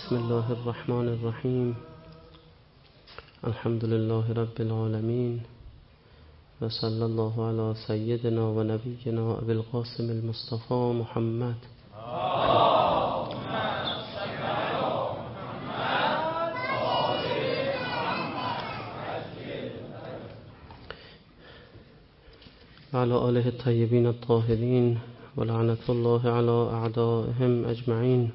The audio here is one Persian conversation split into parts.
بسم الله الرحمن الرحیم. الحمد لله رب العالمین و صلی الله علی سیدنا و نبینا ابی القاسم المصطفى محمد. و علی آله الطیبین الطاهرین و لعنة الله علی اعدائهم اجمعین.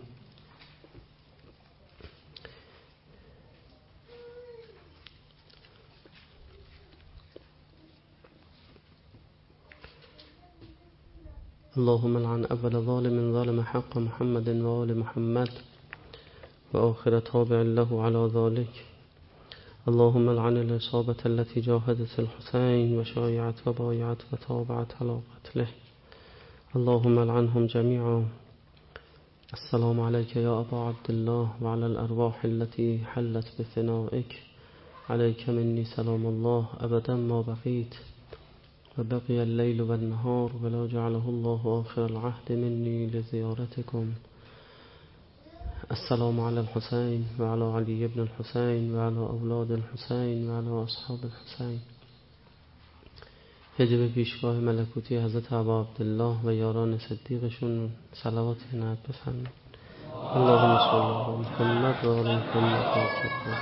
اللهم لعن اول ظالم ظالم حق محمد و آل محمد و آخر تابع له على ذلك. اللهم لعن العصابة التي جاهدت الحسين و شایعت و بایعت و تابعت على قتله. اللهم لعنهم جميعا. السلام عليك يا أبا عبد الله وعلى الأرواح التي حلت بثنائك. عليك مني سلام الله أبدا ما بقيت وبقي الليل والنهار ولا جعله الله آخر العهد مني لزيارتكم. السلام على الحسين وعلى علي بن الحسين وعلى أولاد الحسين وعلى أصحاب الحسين. هجب پیشگاه ملکوتی حضرت ابا عبدالله و یاران صدیقشون صلوات عنایت بفرمایید. اللهم صل علی محمد و آل محمد.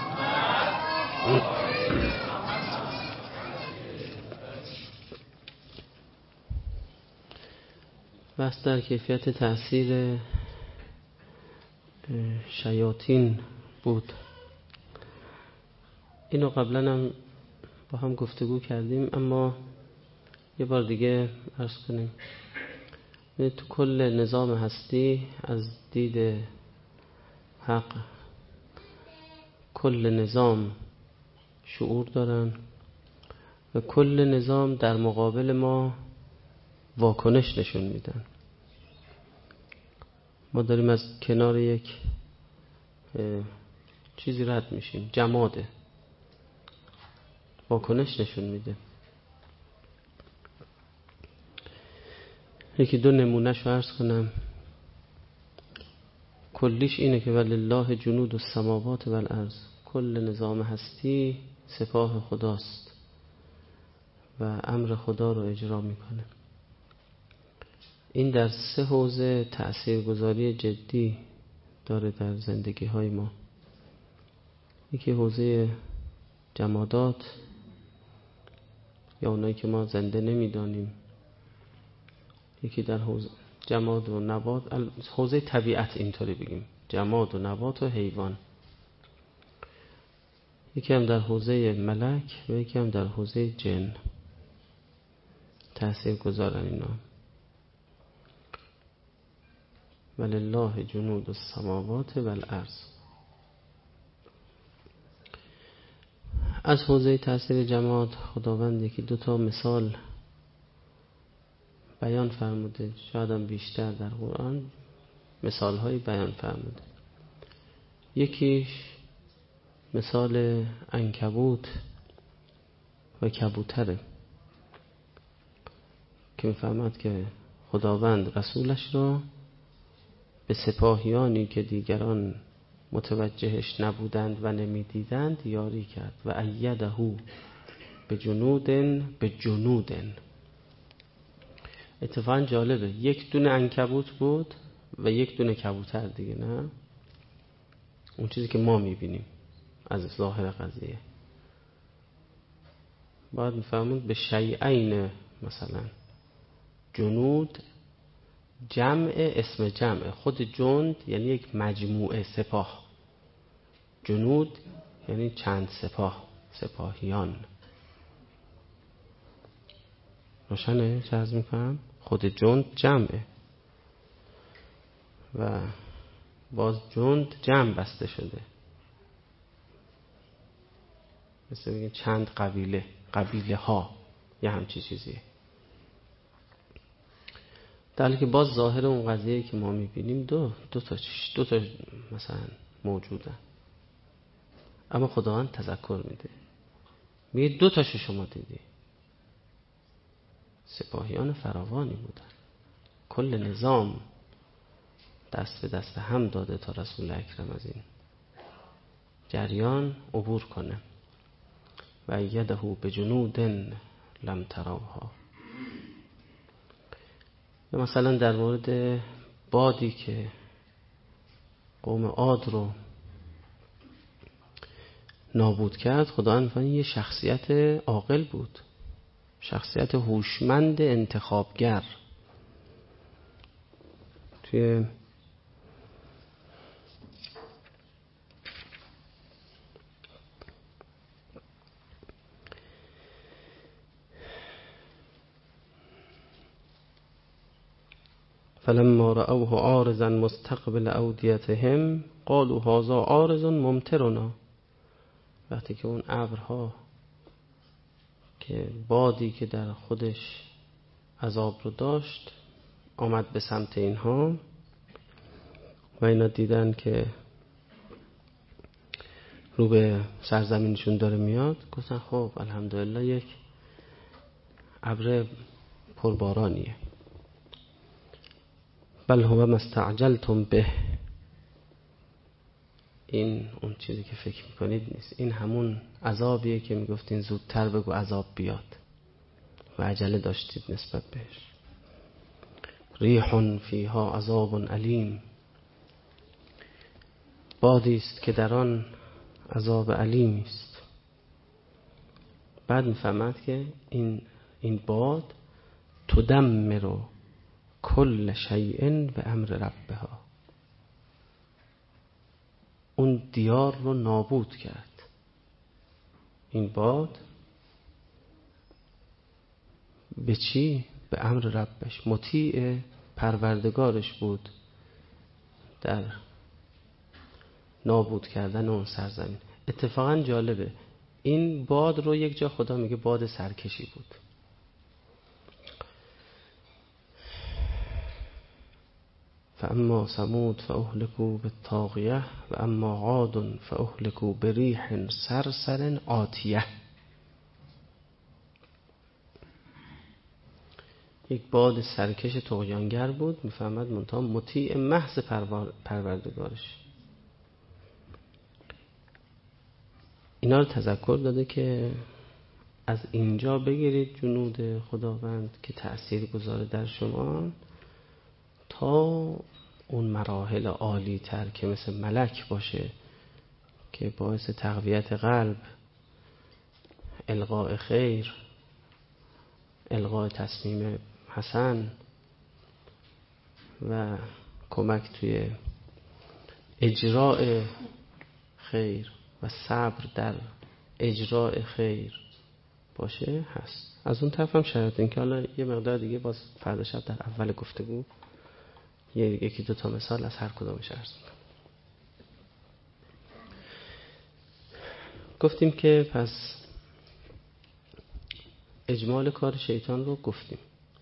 بحث در کیفیت تأثیر شیاطین بود. اینو قبلا هم با هم گفتگو کردیم، اما یه بار دیگه عرض کنیم. تو کل نظام هستی از دید حق کل نظام شعور دارن و کل نظام در مقابل ما واکنش نشون میدن. ما داریم از کنار یک چیزی رد میشیم، جماده، واکنش نشون میده. یکی دو نمونه‌شو عرض کنم. کلیش اینه که ولله جنود السماوات و الارض، کل نظام هستی سپاه خداست و امر خدا رو اجرا میکنه. این در سه حوزه تأثیرگذاری جدی داره در زندگی های ما. یکی حوزه جمادات یا اونایی که ما زنده نمیدانیم، یکی در حوزه جماد و نبات، حوزه طبیعت اینطوری بگیم، جماد و نبات و حیوان. یکی هم در حوزه ملک و یکی هم در حوزه جن. تأثیر گذارن اینا. ولله جنود السماوات و الارض. از حوزه تأثیر جماد خداوند یکی دو تا مثال بیان فرموده، شاید هم بیشتر در قرآن مثال های بیان فرموده. یکیش مثال عنکبوت و کبوتره که میفرماد که خداوند رسولش را به سپاهیانی که دیگران متوجهش نبودند و نمیدیدند یاری کرد و ایده به جنودن. اتفاقا جالبه، یک دونه عنکبوت بود و یک دونه کبوتر دیگه، نه اون چیزی که ما میبینیم از ظاهر قضیه. باید میفهمون به شیئین، مثلا جنود جمع، اسم جمع، خود جند یعنی یک مجموعه سپاه، جنود یعنی چند سپاه، سپاهیان. روشنه چه عرض میکنم؟ خود جند جمعه و باز جند جمع بسته شده، مثل بگیم چند قبیله ها، یه همچی چیزیه. در حالی که باز ظاهر اون قضیه که ما میبینیم دو تا مثلا موجودن، اما خداوند تذکر میده، میگه دو تاشو شما دیدی. سپاهیان فراوانی بودن، کل نظام دست به دست هم داده تا رسول اکرم از این جریان عبور کنه. و یده به جنود لم تروها. یا مثلا در مورد بادی که قوم عاد رو نابود کرد، خداوند فرمود یه شخصیت عاقل بود، شخصیت هوشمند انتخابگر. توی فلما رأوه عارضا مستقبل اودیتهم قالوا هذا عارض ممطرنا. وقتی که اون ابرها که بادی که در خودش عذاب رو داشت آمد به سمت اینها و اینا دیدن که رو به سرزمینشون داره میاد، گفتن خب الحمدلله یک ابر پربارانیه. بل هو ما استعجلتم به، این اون چیزی که فکر میکنید نیست، این همون عذابیه که میگفتین زودتر بگو عذاب بیاد و عجله داشتید نسبت بهش. ریح فیها عذاب علیم، بادی است که در آن عذاب علیمی است. بعد میفهمد که این باد تدمر کل شیء به امر ربها، اون دیار رو نابود کرد. این باد به چی؟ به امر ربش، مطیع پروردگارش بود در نابود کردن اون سرزمین. اتفاقا جالبه این باد رو یک جا خدا میگه باد سرکشی بود. فاما ثمود فاهلكوا بالطاغیه و اما عاد فاهلكوا بریح صرصر عاتیه. یک باد سرکش طغیانگر بود، میفهمد منتها مطیع محض پروردگارش. اینا رو تذکر داده که از اینجا بگیرید جنود خداوند که تأثیر گذاره در شما، تا اون مراحل عالی تر که مثل ملک باشه که باعث تقویت قلب، القاء خیر، القاء تصمیم حسن و کمک توی اجراء خیر و صبر در اجراء خیر باشه هست. از اون طرف هم شرط این که حالا یه مقدار دیگه باز فردا شب در اول گفتگو یکی دو تا مثال از هر کدامش عرض می‌کنم. گفتیم که پس اجمال کار شیطان رو گفتیم.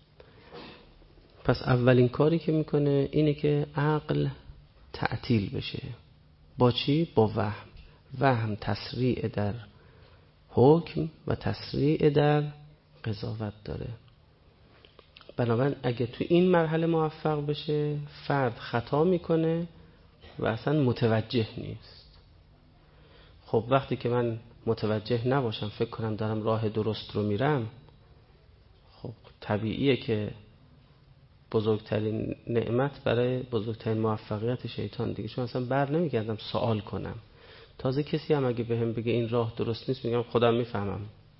پس اولین کاری که میکنه اینه که عقل تعطیل بشه. با چی؟ با وهم. وهم تسریع در حکم و تسریع در قضاوت داره. بنابراین اگه تو این مرحله موفق بشه، فرد خطا میکنه و اصلا متوجه نیست. خب وقتی که من متوجه نباشم، فکر کنم دارم راه درست رو میرم، خب طبیعیه که بزرگترین نعمت برای بزرگترین موفقیت شیطان دیگه، چون اصلا بر نمیگردم سوال کنم. تازه کسی هم اگه بهم بگه این راه درست نیست، میگم خودم میفهمم.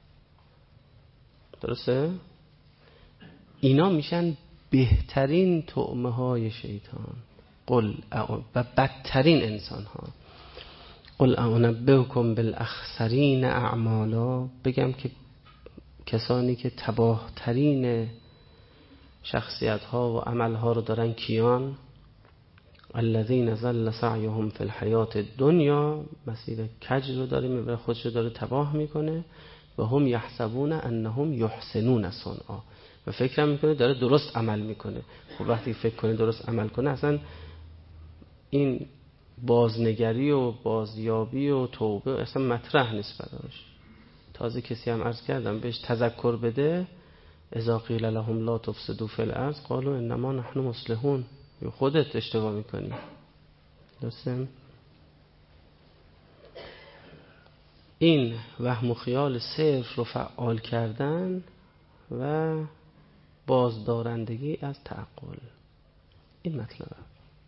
درسته؟ اینا میشن بهترین طعمه های شیطان و بدترین انسان ها. قل انبئکم بالاخسرین اعمالا، بگم که کسانی که تباه ترین شخصیت ها و عمل ها رو دارن کیان؟ الذین ضل سعیهم فی الحیات الدنیا، مسیر کج رو داره میبره، خودش رو داره تباه میکنه. و هم یحسبون انهم یحسنون صنعا، و فکر میکنه داره درست عمل میکنه. خب وقتی فکر کنه درست عمل کنه، اصلا این بازنگری و بازیابی و توبه اصلا مطرح نیست براش. تازه کسی هم عرض کردم بهش تذکر بده، اذا قیل لهم لا تفسدوا فی الارض قالوا انما نحن مصلحون، خودت اشتباه میکنی. درسته؟ این وهم و خیال صرف رو فعال کردن و بازدارندگی از تعقل. این مطلبه.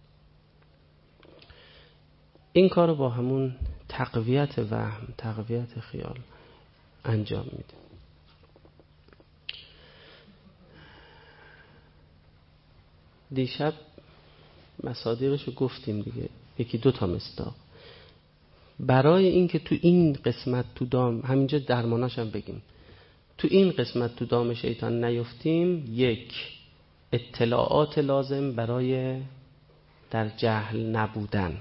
این کار رو با همون تقویت وهم، تقویت خیال انجام میده. دیشب مصادیقش رو گفتیم دیگه، یکی دو تا مصداق. برای این که تو این قسمت تو دام، همینجا درماناش هم بگیم، تو این قسمت تو دام شیطان نیفتیم، یک، اطلاعات لازم برای در جهل نبودن.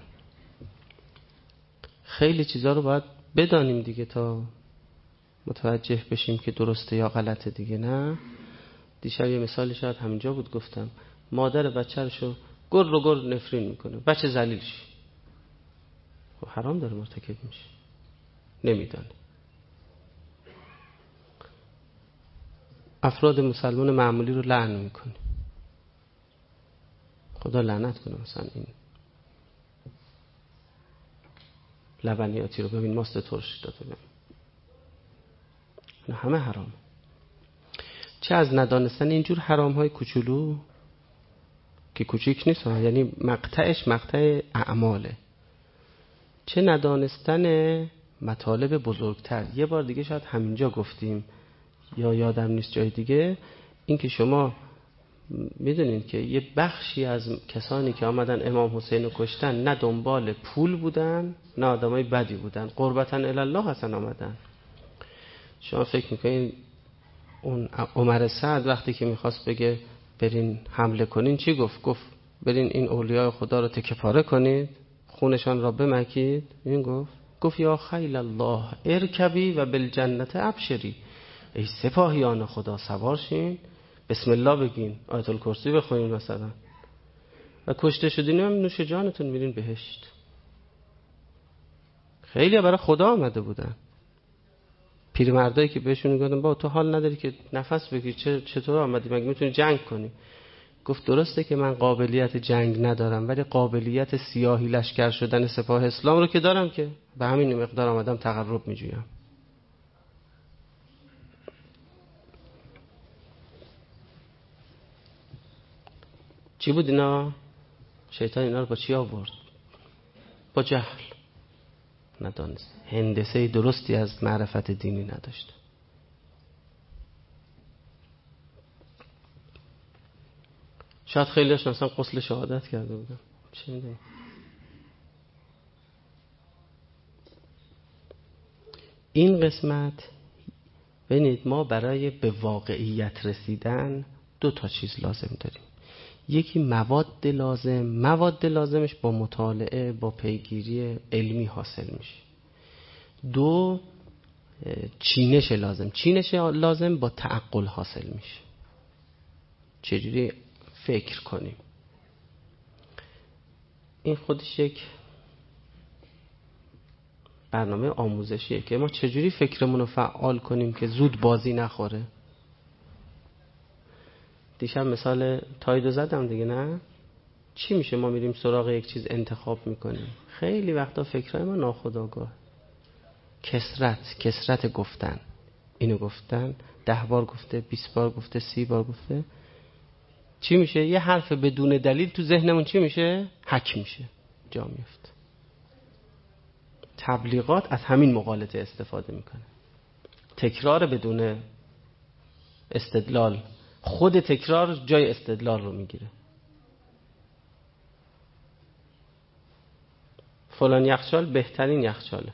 خیلی چیزا رو باید بدانیم دیگه تا متوجه بشیم که درسته یا غلطه دیگه. نه دیشب یه مثالی شاید همینجا بود، گفتم مادر بچه‌شو گر نفرین میکنه، بچه ذلیل شه، خب حرام داره مرتکب میشه، نمیدانه. افراد مسلمان معمولی رو لعن میکنه، خدا لعنت کنه. مثلا این لبنیاتی رو ببین، ماست ترش داده ببین، اینا همه حرام. چه از ندانستن اینجور حرام های کوچولو که کوچیک نیست، یعنی مقطعش مقطع اعماله، چه ندانستن مطالب بزرگتر. یه بار دیگه شاید همینجا گفتیم یا یادم نیست جای دیگه، این که شما میدونید که یه بخشی از کسانی که آمدن امام حسین رو کشتن نه دنبال پول بودن نه آدمای بدی بودن، قربتن الله هستن آمدن. شما فکر میکنین اون عمر سعد وقتی که میخواست بگه برین حمله کنین چی گفت؟ گفت برین این اولیاء خدا رو تکه پاره کنید، خونشان را بمکید. این گفت یا خیل الله ارکبی و بالجنت ابشری، ای سپاهیان خدا سوار شین، بسم الله بگین، آیت الکرسی بخونین مثلا، و کشته شدین هم نوش جانتون میرین بهشت. خیلی برای خدا آمده بودن. پیرمردایی که بهشون میگفتن با تو حال نداری که نفس بگیری، چطور آمدی، مگه میتونی جنگ کنی؟ گفت درسته که من قابلیت جنگ ندارم، ولی قابلیت سیاهی لشکر شدن سپاه اسلام رو که دارم، که به همین مقدار آمدم تقرب میجویم. چی بود اینا؟ شیطان اینا رو با چی آورد؟ با جهل. ندانست، هندسه درستی از معرفت دینی نداشت. شاید خیلیش مثلا غسل شهادت کرده بودن، چه میدونم. این قسمت ببینید، ما برای به واقعیت رسیدن دو تا چیز لازم داریم. یکی مواد لازم، مواد لازمش با مطالعه، با پیگیری علمی حاصل میشه. دو، چینش لازم. چینش لازم با تعقل حاصل میشه. چجوری فکر کنیم. این خودش یک برنامه آموزشیه که ما چجوری فکرمون رو فعال کنیم که زود بازی نخوره. دیشب مثال تایدو زدم دیگه، نه؟ چی میشه ما میریم سراغ یک چیز انتخاب میکنیم؟ خیلی وقتا فکرهای ما ناخودآگاه، کسرت گفتن، اینو گفتن 10 بار گفته، 20 بار گفته، 30 بار گفته، چی میشه؟ یه حرف بدون دلیل تو ذهنمون چی میشه؟ حک میشه، جا میفته. تبلیغات از همین مغالطه استفاده میکنه. تکرار بدون استدلال، خود تکرار جای استدلال رو میگیره. فلان یخچال بهترین یخچاله،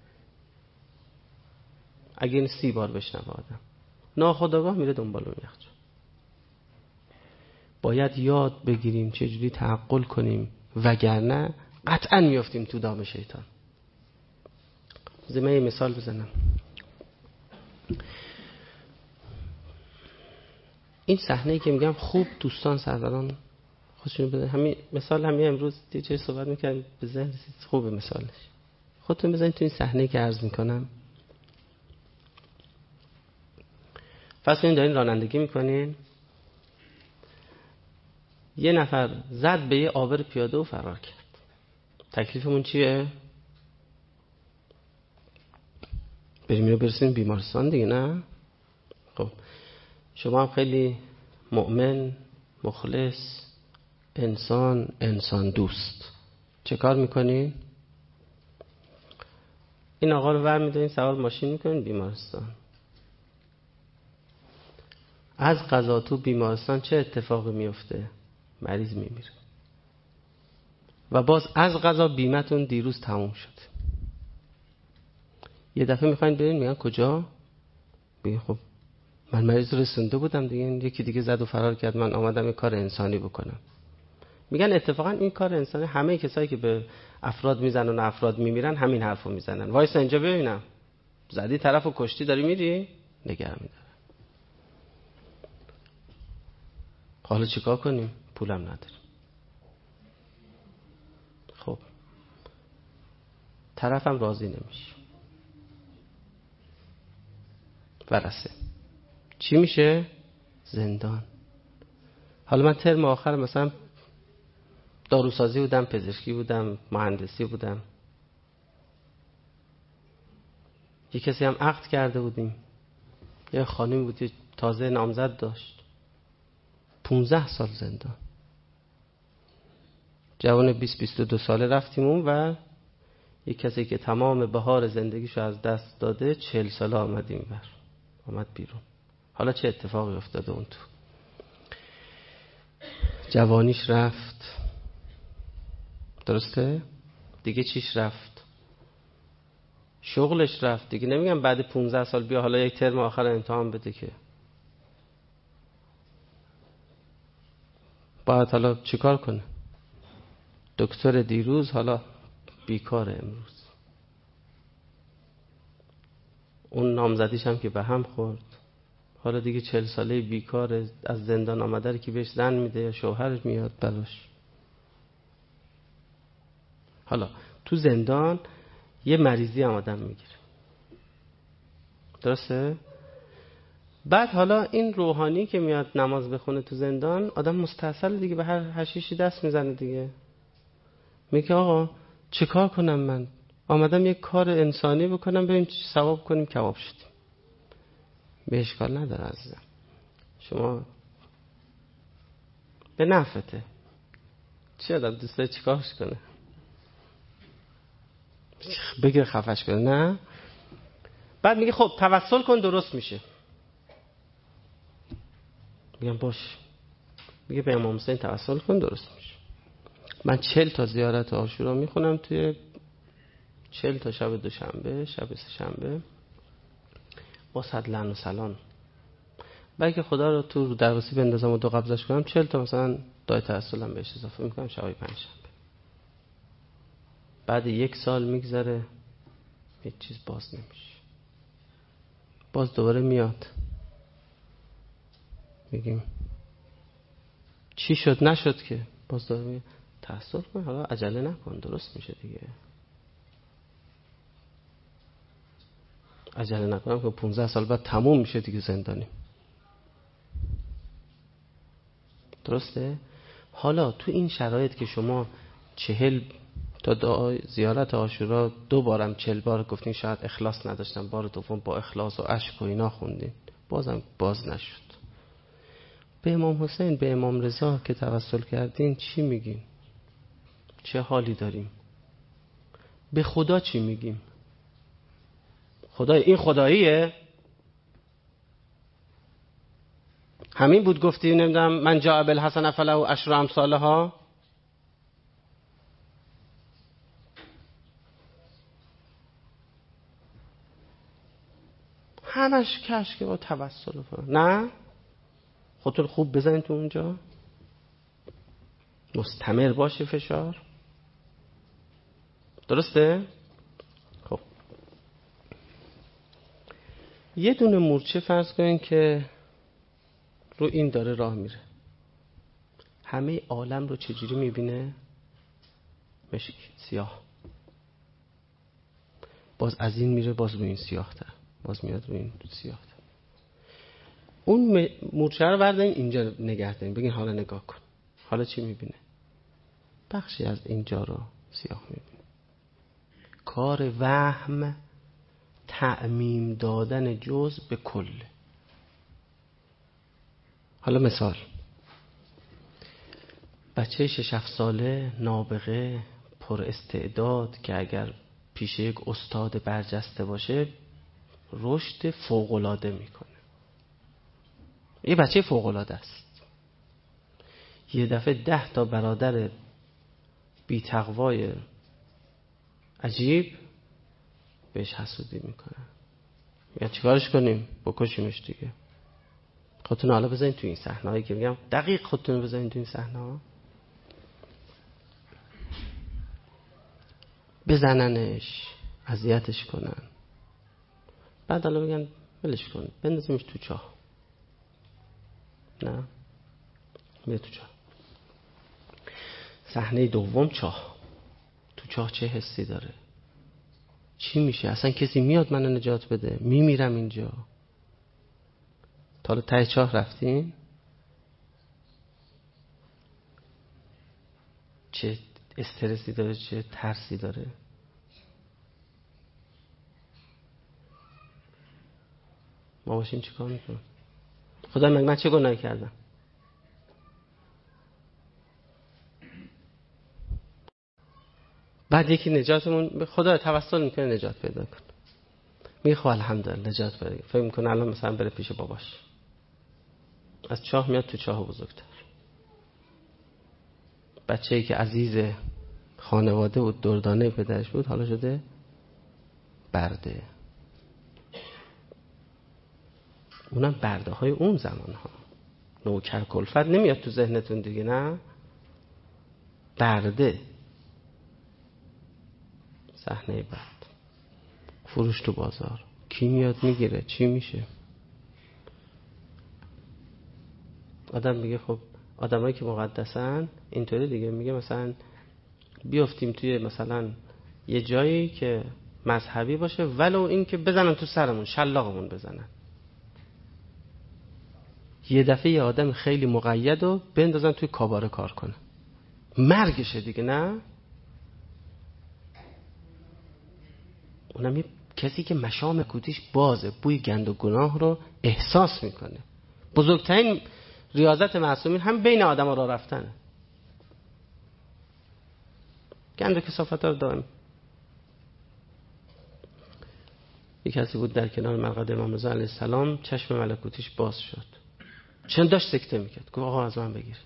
اگه این 30 بار بشنوه آدم، ناخودآگاه میره دنبال اون یخچال. باید یاد بگیریم چجوری تعقل کنیم، وگرنه قطعا میافتیم تو دام شیطان. زمین مثال بزنم. این صحنه‌ای که میگم خوب دوستان سروران خودشون بزنید. همین مثال همین امروز دیگه صحبت می‌کردیم به ذهن رسید، خوبه مثالش. خودتون بزنید تو این صحنه‌ای که عرض می‌کنم. فرض کنید دارین رانندگی می‌کنین، یه نفر زد به یه عابر پیاده و فرار کرد. تکلیفمون چیه؟ بریم اینو برسیم بیمارستان دیگه، نه؟ خب شما هم خیلی مؤمن، مخلص، انسان دوست، چه کار میکنین؟ این آقا رو برمی‌دارین سوار ماشین میکنین بیمارستان. از قضا تو بیمارستان چه اتفاقی میفته؟ مریض میمیره. و باز از قضا بیمتون دیروز تموم شد. یه دفعه میخواین برین، میگن کجا؟ بگین خب من مریض رسونده بودم دیگه، یکی دیگه زد و فرار کرد، من آمدم یه کار انسانی بکنم. میگن اتفاقا این کار انسانی همه کسایی که به افراد میزنن و افراد میمیرن همین حرفو میزنن. وایس اینجا ببینم، زدی طرفو کشتی داری میری؟ نگران میدارن. حالا چیکار کنیم؟ پولم نداریم. خب طرفم راضی نمیشه، ورثه چی میشه؟ زندان. حالا من ترم آخر مثلا داروسازی بودم، پزشکی بودم، مهندسی بودم. یه کسی هم عقد کرده بودیم، یه خانمی بود تازه نامزد داشت، 15 سال زندان. جوان 20-22 ساله رفتیم اون و یه کسی که تمام بهار زندگیشو از دست داده 40 ساله آمدیم آمد بیرون. حالا چه اتفاقی افتاده اون تو؟ جوانیش رفت، درسته؟ دیگه چیش رفت؟ شغلش رفت دیگه. نمیگم بعد 15 سال بیا حالا یک ترم آخر امتحان بده که. باید حالا چیکار کنه؟ دکتر دیروز حالا بیکار امروز. اون نامزدیش هم که به هم خورد، حالا دیگه 40 ساله بیکار از زندان آمده رو که بهش زن میده یا شوهرش میاد براش. حالا تو زندان یه مریضی هم آدم میگیره، درسته؟ بعد حالا این روحانی که میاد نماز بخونه تو زندان، آدم مستحصل دیگه به هر حشیشی دست میزنه دیگه. میگه آقا چه کار کنم، من آمدم یک کار انسانی بکنم، بریم ثواب کنیم کباب شدیم. به اشکال نداره عزیزم، شما به نفته. چی آدم دوست داره چیکارش کنه؟ بگیره خفش کنه؟ نه. بعد میگه خب توسل کن درست میشه. میگم باش. میگه به امام حسین توسل کن درست میشه. من 40 تا زیارت عاشورا میخونم توی 40 تا شب دوشنبه، شب سه‌شنبه، با صد لعن و سلام. بلکه خدا رو تو درواسی بندازم و 2 قبضش کنم، 40 تا مثلا دعای توسلم بهش اضافه میکنم شبای پنجشنبه. بعد 1 سال میگذره، هیچ چیز باز نمیشه. باز دوباره میاد، میگیم چی شد؟ نشد که. باز دوباره میگه تأسف کن، حالا عجله نکن درست میشه دیگه. عجله نکنم که 15 سال بعد تموم میشه دیگه زندانی. درسته؟ حالا تو این شرایط که شما 40 تا دعای زیارت عاشورا 2 بارم 40 بار گفتین، شاید اخلاص نداشتن، بار دوم با اخلاص و اشک و اینا خوندین، بازم باز نشد. به امام حسین، به امام رضا که توسل کردین چی میگیم؟ چه حالی داریم؟ به خدا چی میگیم؟ خدای این خداییه؟ همین بود گفتیم نمیدونم من جاء بالحسنة فله عشر امثالها. همش کش که با توسل نه. خودتون خوب بزنید تو اونجا، مستمر باشه فشار، درسته؟ خب یه دونه مورچه فرض کنین که رو این داره راه میره، همه عالم رو چجوری میبینه؟ مشک سیاه. باز از این میره، باز رو این سیاه تر، باز میاد رو این سیاه تر. اون مورچه رو بردارین اینجا نگه دارین، بگین حالا نگاه کن، حالا چی میبینه؟ بخشی از اینجا رو سیاه میبینه. کار وهم تعمیم دادن جزء به کل. حالا مثال، بچه 6-7 ساله نابغه پر استعداد که اگر پیش یک استاد برجسته باشه رشد فوق‌العاده میکنه، یه بچه فوق‌العاده است. یه دفعه 10 تا برادر بی تقوای عجیب بهش حسودی میکنن. میگن چیکارش کنیم؟ بکشیمش دیگه. خودتون حالا بزنین تو این صحنه‌ای که میگم دقیق خودتون بزنین تو این صحنه‌ها، بزننش، اذیتش کنن، بعد حالا بگن ولش کن بندازیمش تو چاه. نه، میره تو چاه. صحنه دوم چاه. تو چاه چه حسی داره؟ چی میشه؟ اصلا کسی میاد منو نجات بده؟ میمیرم اینجا. تا ته چاه رفتین؟ چه استرسی داره، چه ترسی داره. ما باشیم چی کار میکنم؟ خدا من چه گناهی کردم؟ بعد یکی نجاتمون خدا توسل میکنه نجات پیدا کنه، میگه خب الحمدلله نجات پیدا. فکر میکنه الان مثلا بره پیش باباش، از چاه میاد تو چاه بزرگتر. بچه‌ای که عزیز خانواده بود، دردانه پدرش بود، حالا شده برده. اونم برده های اون زمان ها. نوکر کلفت نمیاد تو ذهنتون دیگه؟ نه، برده. صحنه بعد فروش تو بازار، کی میاد میگیره؟ چی میشه؟ آدم میگه خب آدمایی که مقدسن اینطوری دیگه، میگه مثلا بیافتیم توی مثلا یه جایی که مذهبی باشه، ولو این که بزنن تو سرمون، شلاقمون بزنن. یه دفعه یه آدم خیلی مقید رو بندازن توی کاباره کار کنه، مرگشه دیگه. نه، اونم یه کسی که مشام کوتیش بازه، بوی گند و گناه رو احساس میکنه. بزرگترین ریاضت معصومین هم بین آدم ها راه رفتنه. گند و کثافت رو دائم. یک کسی بود در کنار مقعد امام رضا علیه السلام، چشم ملکوتیش باز شد، چون داشت سکته میکرد. گفت آقا از من بگیر.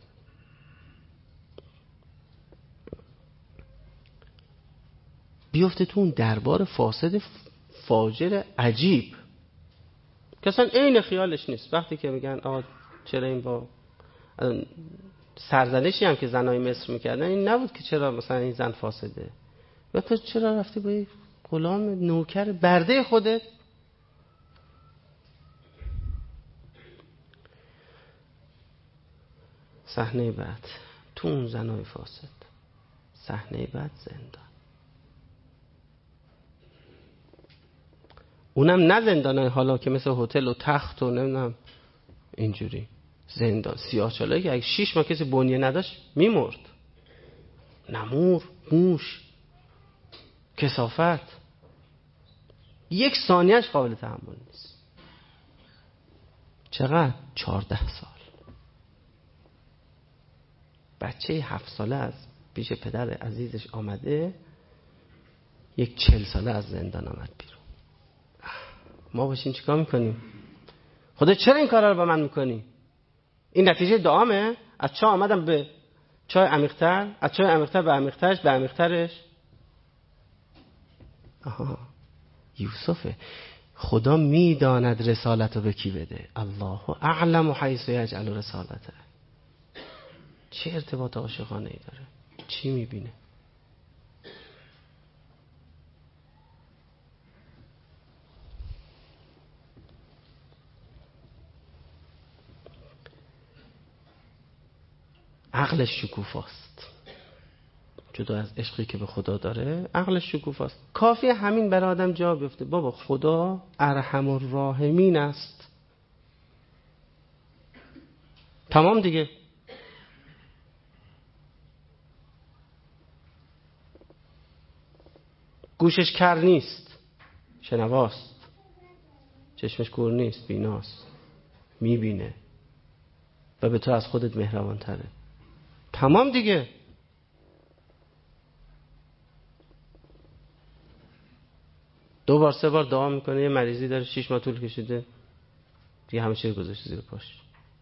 بیفته تو اون دربار فاسد فاجر عجیب که اصلا عین خیالش نیست. وقتی که میگن آقا چرا این با سرزنشی هم که زنای مصر میکردن این نبود که چرا مثلا این زن فاسده، و تو چرا رفتی با یک غلام نوکر برده خودت؟ صحنه بعد تو اون زنای فاسد، صحنه بعد زندان. اونم نه زندانای حالا که مثل هتل و تخت و نمیدونم اینجوری، زندان سیاه‌چالایی که اگه 6 ماه کسی بنیه نداشت میمرد. نمور، موش، کثافت، 1 ثانیهش قابل تحمل نیست. چقدر؟ 14 سال. بچه 7 ساله از پیش پدر عزیزش آمده، یک 40 ساله از زندان آمد بیرون. ما باشیم چیکار میکنیم؟ خدا چرا این کارا رو با من میکنی؟ این نتیجه دعامه؟ از چاه آمدم به چاه عمیق‌تر، از چاه عمیق‌تر به عمیق‌ترش، به عمیق‌ترش. آها، یوسفه. خدا میداند رسالت رو به کی بده. الله اعلم حیث یجعل رسالته. چه ارتباط عاشقانه ای داره؟ چی میبینه؟ عقلش شکوفاست. جدا از عشقی که به خدا داره، عقلش شکوفاست. کافی همین برای آدم جا بیفته بابا خدا ارحم الراحمین است. تمام دیگه. گوشش کر نیست، شنواست، چشمش کور نیست، بیناست، میبینه و به تو از خودت مهربان تره. تمام دیگه. دو بار سه بار دعا میکنه، یه مریضی داره 6 ماه طول کشیده، دیگه همه چی رو گذاشته زیر پاش.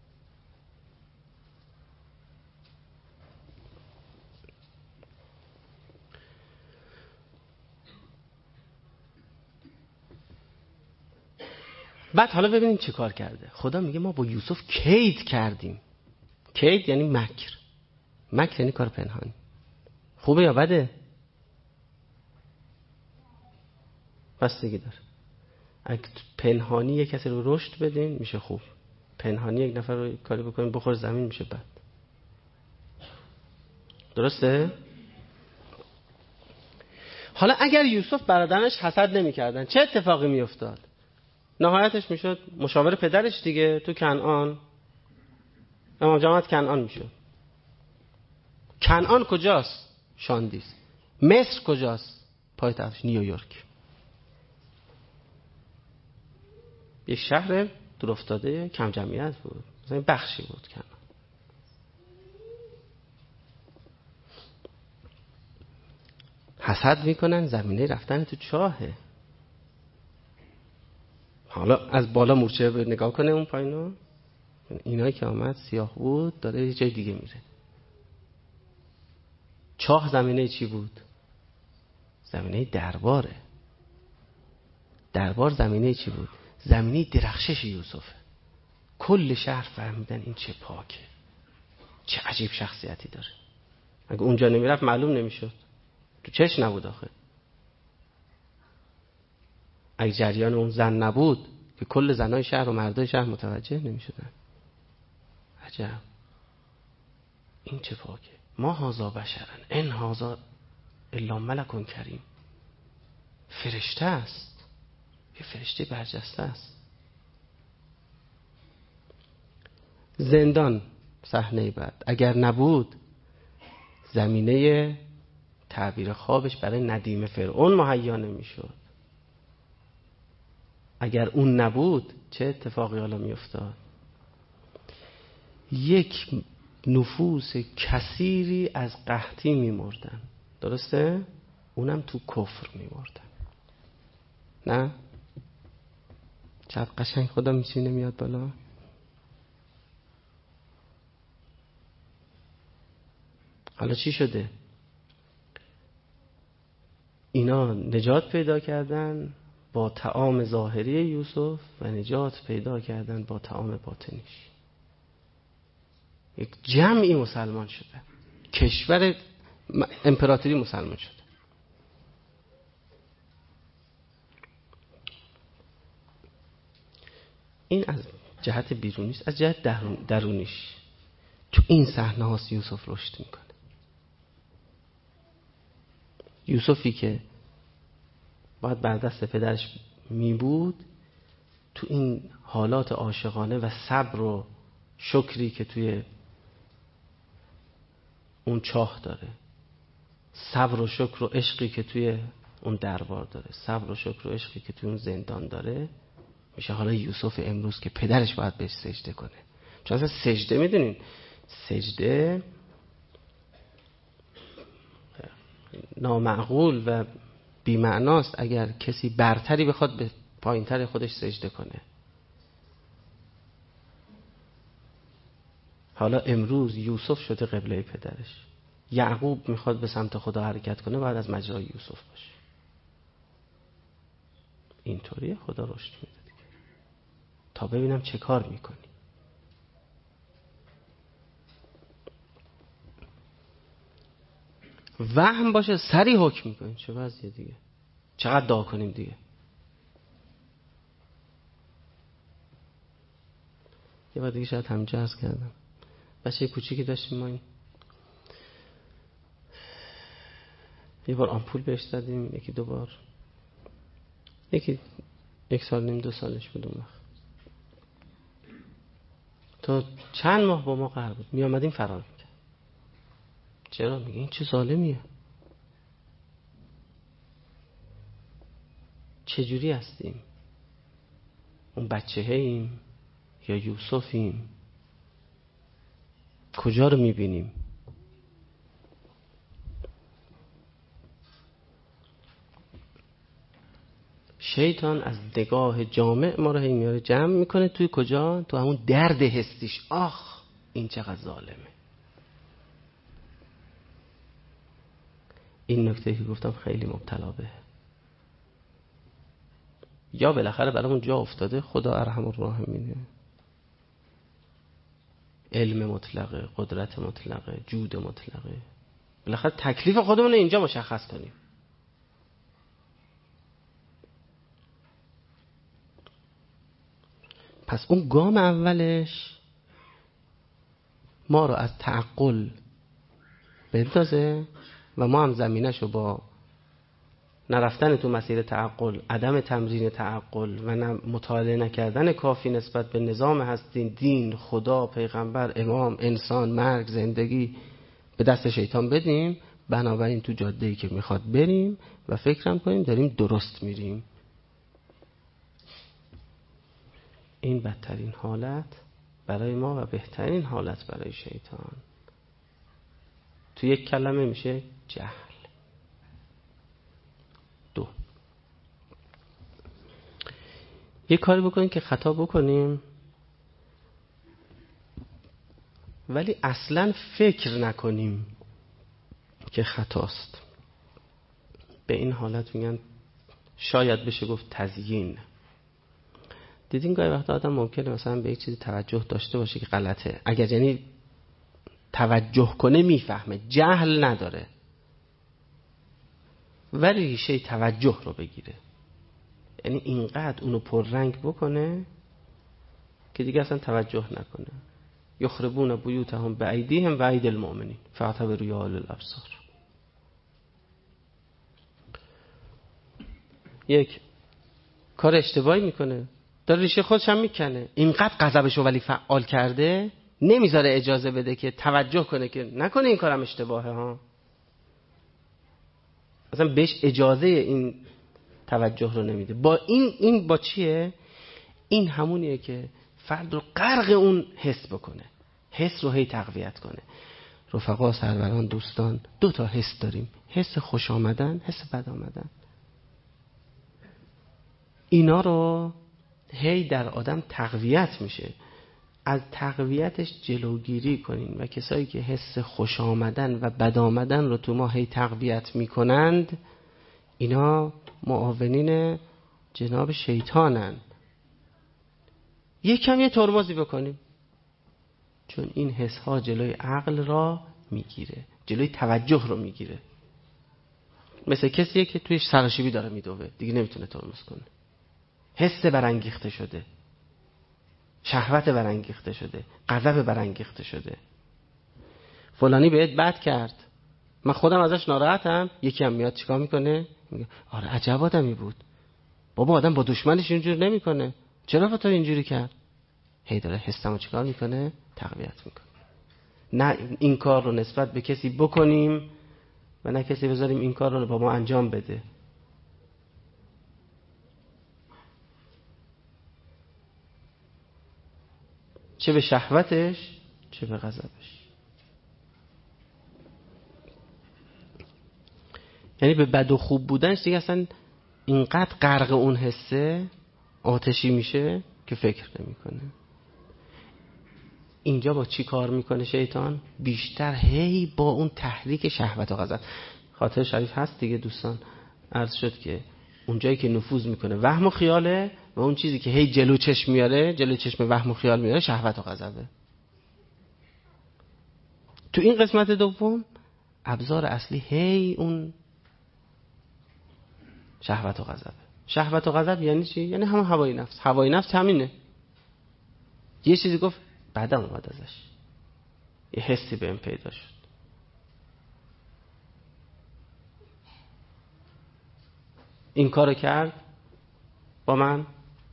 بعد حالا ببینیم چه کار کرده. خدا میگه ما با یوسف کید کردیم. کید یعنی مکر. مکر یعنی کار پنهانی. خوبه یا بده؟ بستگی داره. اگه پنهانی یک کسی رو رشد بدین میشه خوب. پنهانی یک نفر رو کاری بکنین بخور زمین میشه بد. درسته؟ حالا اگر یوسف برادرش حسد نمی‌کردن چه اتفاقی میافتاد؟ نهایتش میشد مشاور پدرش دیگه تو کنعان، امام جماعت کنعان میشد. کنعان کجاست؟ شاندیز. مصر کجاست؟ پایتختش نیویورک. یه شهر دور افتاده کم جمعیت بود، مثلا بخشی بود کنعان. حسد میکنن، زمینه رفتن تو چاهه. حالا از بالا مورچه نگاه کنه اون پایینو، اینایی که آمد سیاه بود داره یه جای دیگه میره. چاه زمینه چی بود؟ زمینه درباره. دربار زمینه چی بود؟ زمینه درخشش یوسفه. کل شهر فهمیدن این چه پاکه، چه عجیب شخصیتی داره. اگه اونجا نمیرفت معلوم نمیشد، تو چش نبود آخه. اگه جریان اون زن نبود که کل زنای شهر و مردای شهر متوجه نمیشدن. عجب، این چه پاکه. ما هازا بشرن ان هازا الا ملک کریم. فرشته است، یه فرشته برجسته است. زندان صحنه بعد اگر نبود زمینه تعبیر خوابش برای ندیم فرعون مهیا نمیشد. اگر اون نبود چه اتفاقی حالا میافتاد؟ یک نفوس کثیری از قحطی میمردن. درسته؟ اونم تو کفر میمردن. نه؟ چقدر قشنگ خدا میشینه میاد بالا. حالا چی شده؟ اینا نجات پیدا کردن با طعام ظاهری یوسف و نجات پیدا کردن با طعام باطنیش. یک جمعی مسلمان شده، کشور امپراتوری مسلمان شده. این از جهت بیرونیش. از جهت درونیش تو این صحنه هاست یوسف رشد میکنه. یوسفی که باید بر دست پدرش میبود تو این حالات عاشقانه و صبر و شکری که توی اون چاه داره، صبر و شکر و عشقی که توی اون دربار داره، صبر و شکر و عشقی که توی اون زندان داره، میشه حالا یوسف امروز که پدرش باید بهش سجده کنه. چون اصلا سجده میدونین، سجده نامعقول و بی‌معناست اگر کسی برتری بخواد به پایینتر خودش سجده کنه. حالا امروز یوسف شده قبله پدرش. یعقوب میخواد به سمت خدا حرکت کنه، باید از مجرای یوسف باشه. اینطوریه خدا رشد میده دیگه. تا ببینم چه کار میکنی. وهم باشه سری حکم میکنی. چه وضعیه دیگه؟ چقدر دعا کنیم دیگه؟ یه بار دیگه شاید همینجا عرض کردم، بچه کوچیکی داشتیم ما، این یه بار آمپول بهش زدیم، یکی دو بار، یکی 1 سال نیم 2 سالش بود. اون وقت تا چند ماه با ما قرار بود، می آمدیم فرار میکرد. چرا؟ میگه این چه ظالمیه، چجوری هستیم؟ اون بچه‌هاییم یا یوسفیم؟ کجا رو میبینیم؟ شیطان از نگاه جامع ما رو هی میاره جمع میکنه توی کجا؟ تو همون درد حسیش. آخ این چقدر ظالمه. این نکته که گفتم خیلی مبتلا به، یا بالاخره برامون جا افتاده خدا ارحم الراحمینه، علم مطلقه، قدرت مطلقه، جود مطلقه، بالاخره تکلیف خودمون اینجا مشخص کنیم. پس اون گام اولش ما رو از تعقل بندازه و ما هم زمینشو با نرفتن تو مسیر تعقل، عدم تمرین تعقل و مطالعه نکردن کافی نسبت به نظام هستی، دین، خدا، پیغمبر، امام، انسان، مرگ، زندگی به دست شیطان بدیم. بنابراین تو جاده‌ای که میخواد بریم و فکرم کنیم داریم درست میریم. این بدترین حالت برای ما و بهترین حالت برای شیطان. تو یک کلمه میشه جهل. 2، یک کاری بکنیم که خطا بکنیم ولی اصلا فکر نکنیم که خطاست. به این حالت میگن شاید بشه گفت تزیین. دیدین گاهی وقتا آدم ممکنه مثلا به یک چیزی توجه داشته باشه که غلطه، اگر یعنی توجه کنه میفهمه، جهل نداره، ولی ریشه توجه رو بگیره، یعنی اینقدر اونو پررنگ بکنه که دیگه اصلا توجه نکنه. یخربون بیوتهم بایدیهم و ایدی المؤمنین فاعتبروا یا اولي الابصار. یک کار اشتباهی میکنه، داره ریشه خودش هم میکنه، اینقدر غضبشو ولی فعال کرده نمیذاره اجازه بده که توجه کنه که نکنه این کارم اشتباهه ها. اصلا بهش اجازه این توجه رو نمیده. با این با چیه؟ این همونیه که فرد رو غرق اون حس بکنه، حس رو هی تقویت کنه. رفقا، سروران، دوستان، 2 تا حس داریم، حس خوش آمدن، حس بد آمدن. اینا رو هی در آدم تقویت میشه. از تقویتش جلوگیری کنین و کسایی که حس خوش آمدن و بد آمدن رو تو ما هی تقویت میکنند، اینا معاونین جناب شیطانن. یکم یه ترمزی بکنیم، چون این حس ها جلوی عقل را میگیره، جلوی توجه رو میگیره. مثل کسیه که توی سراشیبی داره میدوه، دیگه نمیتونه ترمز کنه. حس برانگیخته شده، شهوت برانگیخته شده، غضب برانگیخته شده. فلانی بهت بد کرد، من خودم ازش ناراحتم، یکی هم میاد چیکار میکنه؟ میگه آره عجب آدمی بود، بابا آدم با دشمنش اینجوری نمیکنه، چرا تو اینجوری کرد؟ هی داره حسمو چیکار میکنه؟ تقویت میکنه. نه این کار رو نسبت به کسی بکنیم و نه کسی بذاریم این کار رو با ما انجام بده. چه به شهوتش چه به غضبش. یعنی به بد و خوب بودنش دیگه اصلا اینقدر غرق اون حسه آتشی میشه که فکر نمیکنه. اینجا با چی کار میکنه شیطان؟ بیشتر هی با اون تحریک شهوت و غضب. خاطر شریف هست دیگه دوستان، عرض شد که اون جایی که نفوذ میکنه وهم و خیاله و اون چیزی که هی جلو چشم میاره، جلو چشم وهم و خیال میاره، شهوت و غضبه. تو این قسمت دوم ابزار اصلی هی اون شهوت و غضبه. شهوت و غضب یعنی چی؟ یعنی همون هوای نفس. هوای نفس همینه، یه چیزی گفت بعدم اومد ازش، یه حسی بهم پیدا شد. این کارو کرد با من،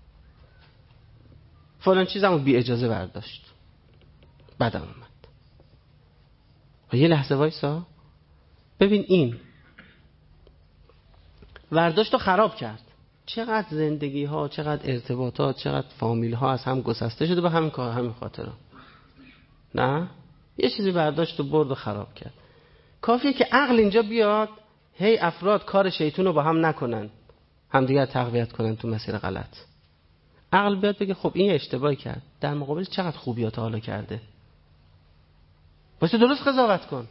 فلان چیزمو بی اجازه برداشت، بعدم اومد. و یه لحظه وایسا ببین، این برداشت رو خراب کرد، چقدر زندگی ها، چقدر ارتباطات، چقدر فامیل ها از هم گسسته شده به همین کار، همین خاطر. نه یه چیزی برداشت و برد و خراب کرد. کافیه که عقل اینجا بیاد، هی افراد کار شیطون رو با هم نکنن، همدیگر تقویت کنن تو مسیر غلط. عقل بیاد بگه خب این اشتباهی کرد، در مقابل چقدر خوبیات حالا کرده، واسه درست قضاوت کن.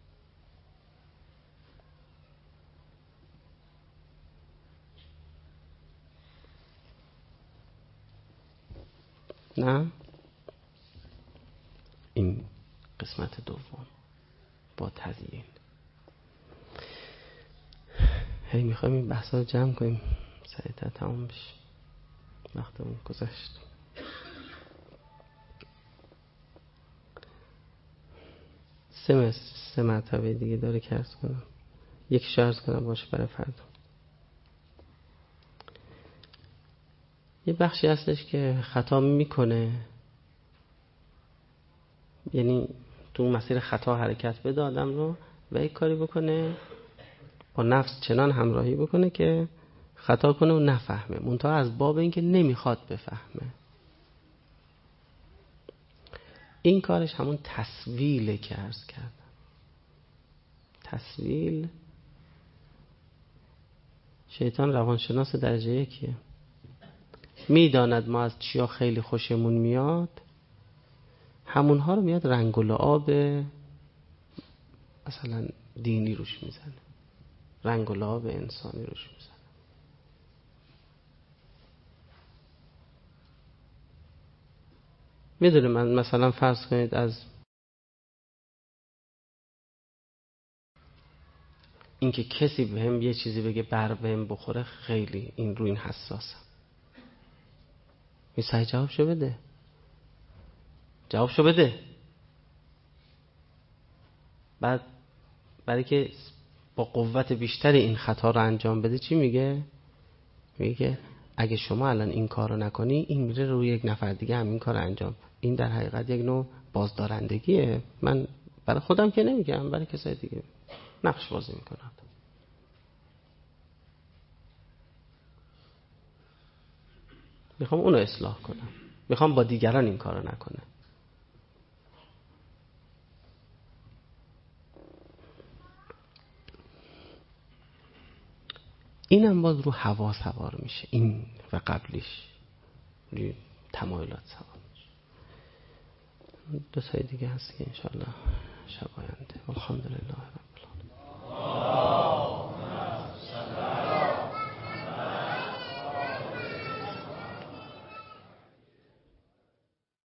نه این قسمت دوم با تزیین. هی میخوایم این بحثا رو جمع کنیم سریعتر تمام بشه، وقتمون گذشت. سه مرتبه دیگه داره که عرض کنم، یک شرط کنم باشه برای فردا. یه بخشی هستش که خطا میکنه، یعنی تو مسیر خطا حرکت بده آدم رو و یک کاری بکنه با نفس چنان همراهی بکنه که خطا کنه و نفهمه، منتها از باب این که نمیخواد بفهمه. این کارش همون تسویله که عرض کردم. تسویل شیطان روانشناس درجه یکیه، میداند ما از چیا خیلی خوشمون میاد، همونها رو میاد رنگ و لعاب مثلا دینی روش میزنه، رنگ و لعاب انسانی روش میزنه. میدونه من مثلا فرض کنید از اینکه کسی بهم یه چیزی بگه بر بهم بخوره، خیلی این رو این حساسم. سعی جوابشو بده. بعد برای که با قوت بیشتری این خطا رو انجام بده چی میگه؟ میگه اگه شما الان این کار رو نکنی، این میره روی یک نفر دیگه هم این کار رو انجام. این در حقیقت یک نوع بازدارندگیه. من برای خودم که نمیگم، برای کسای دیگه نقش بازی میکنم. میخوام اونو اصلاح کنم، میخوام با دیگران این کار رو نکنه. اینم باز رو هوا سوار میشه، این و قبلیش روی تمایلات سوار میشه. دو تای دیگه هست که انشالله شب آینده. الحمدلله.